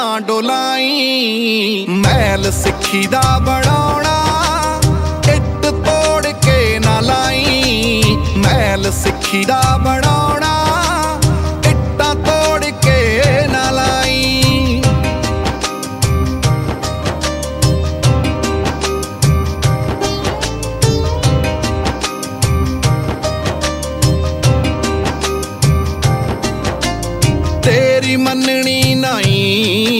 ਡੋਲਾਈ ਮਹਿਲ ਸਿੱਖੀ ਦਾ ਬਣਾਉਣਾ ਇੱਟ ਤੋੜ ਕੇ ਨਾ ਲਾਈ ਮਹਿਲ ਸਿੱਖੀ ਦਾ ਬਣਾਉਣਾ ਇੱਟਾਂ ਤੋੜ ਕੇ ਨਾ ਲਾਈ ਤੇਰੀ ਮੰਨਣੀ ਨਹੀਂ